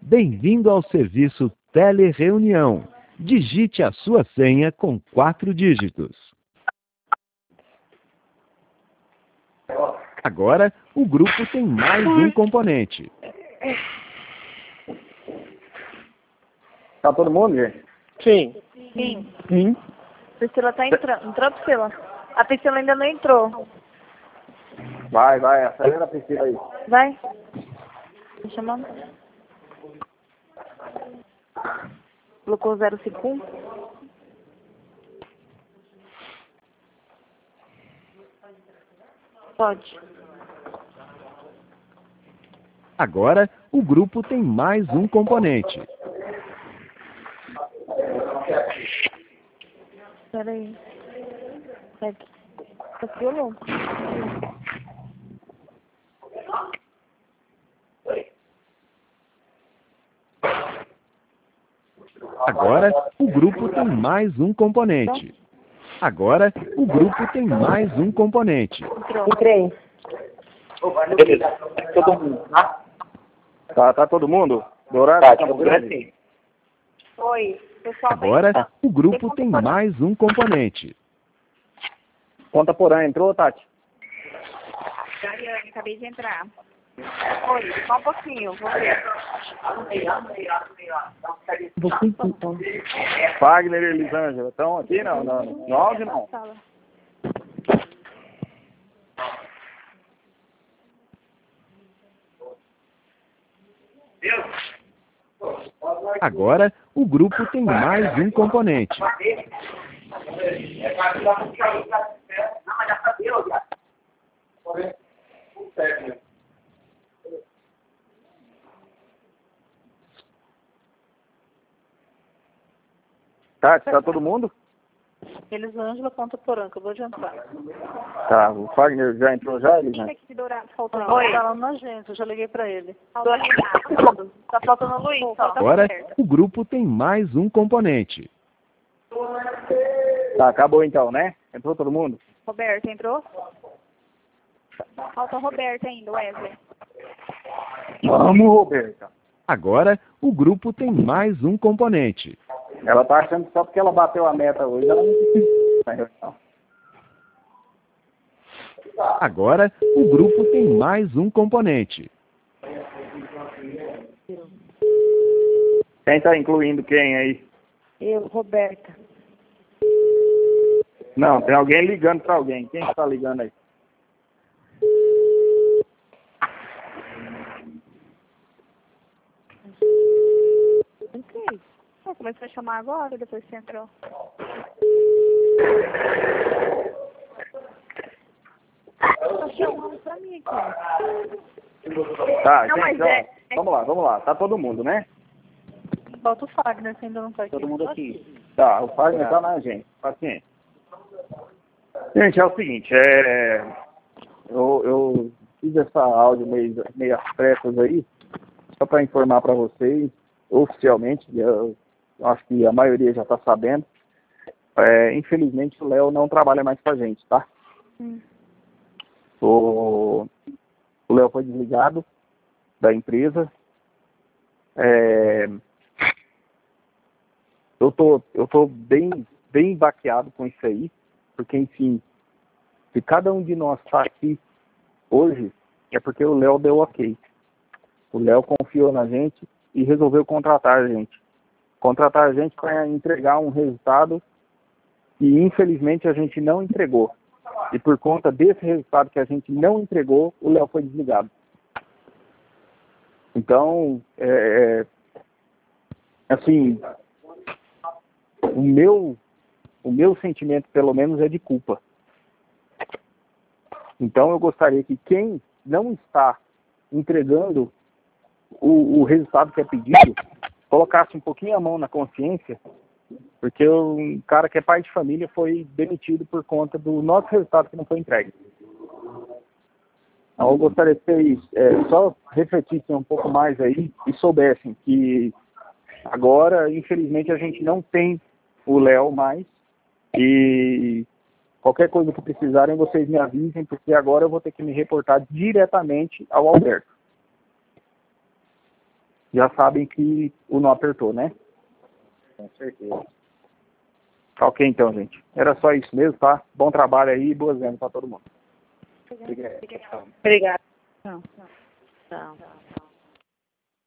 Bem-vindo ao serviço Telereunião. Digite a sua senha com 4 dígitos. Agora, o grupo tem mais um componente. Tá todo mundo, gente? Sim. Sim. Sim. Priscila tá entrando. Entrou, Priscila? A Priscila ainda não entrou. Vai, acelera a Priscila aí. Vai. Me chamando. Colocou 051. Pode. Agora, o grupo tem mais um componente. Espera aí. Tá violão. Agora, o grupo tem mais um componente. Agora, o grupo tem mais um componente. Entrei. Beleza. Todo mundo, tá? Tá todo mundo? Dourado, tá Campo Grande? Oi, pessoal. Agora, o grupo tem mais um componente. Conta Porã, entrou, Tati? Daiane, acabei de entrar. Oi, só um pouquinho, vou ver. Wagner e Elisângela, estão aqui no áudio, não? Agora, o grupo tem mais um componente. Tati, tá todo mundo? Elisângela, Ponta Porã, acabou de entrar. Tá, o Wagner já entrou já, Elisângela? Oi. Tá lá na agência, eu já liguei pra ele. Tá faltando o Luiz, só. Agora, o grupo tem mais um componente. Tá, acabou então, né? Entrou todo mundo? Roberto, entrou? Falta o Roberto ainda, Wesley. Vamos, Roberta. Agora, o grupo tem mais um componente. Ela tá achando que só porque ela bateu a meta hoje, ela não precisa. Agora, o grupo tem mais um componente. Quem tá incluindo quem aí? Eu, Roberta. Não, tem alguém ligando pra alguém. Quem que tá ligando aí? Ok. Começou a chamar agora, depois você entrou. Tá chamando pra mim aqui. Tá, Não, gente, mas ó, vamos lá. Tá todo mundo, né? Falta o Fagner, que ainda não tá aqui. Todo mundo aqui. Tá, o Fagner tá na gente. Paciente. Gente, é o seguinte, eu fiz essa áudio meio às pressas aí, só para informar para vocês, oficialmente, eu acho que a maioria já está sabendo, infelizmente o Léo não trabalha mais com a gente, tá? O Léo foi desligado da empresa. Eu tô bem baqueado com isso aí, porque, enfim, se cada um de nós está aqui hoje, é porque o Léo deu ok. O Léo confiou na gente e resolveu contratar a gente. Contratar a gente para entregar um resultado que, infelizmente, a gente não entregou. E por conta desse resultado que a gente não entregou, o Léo foi desligado. Então, assim, o meu sentimento, pelo menos, é de culpa. Então, eu gostaria que quem não está entregando o resultado que é pedido, colocasse um pouquinho a mão na consciência, porque um cara que é pai de família foi demitido por conta do nosso resultado que não foi entregue. Então, eu gostaria que vocês só refletissem um pouco mais aí e soubessem que agora, infelizmente, a gente não tem o Léo mais, e qualquer coisa que precisarem, vocês me avisem, porque agora eu vou ter que me reportar diretamente ao Alberto. já sabem que o não apertou, né? Com certeza. Ok, então, gente. Era só isso mesmo, tá? Bom trabalho aí e boas vendas para todo mundo. Obrigado. Obrigada. Não.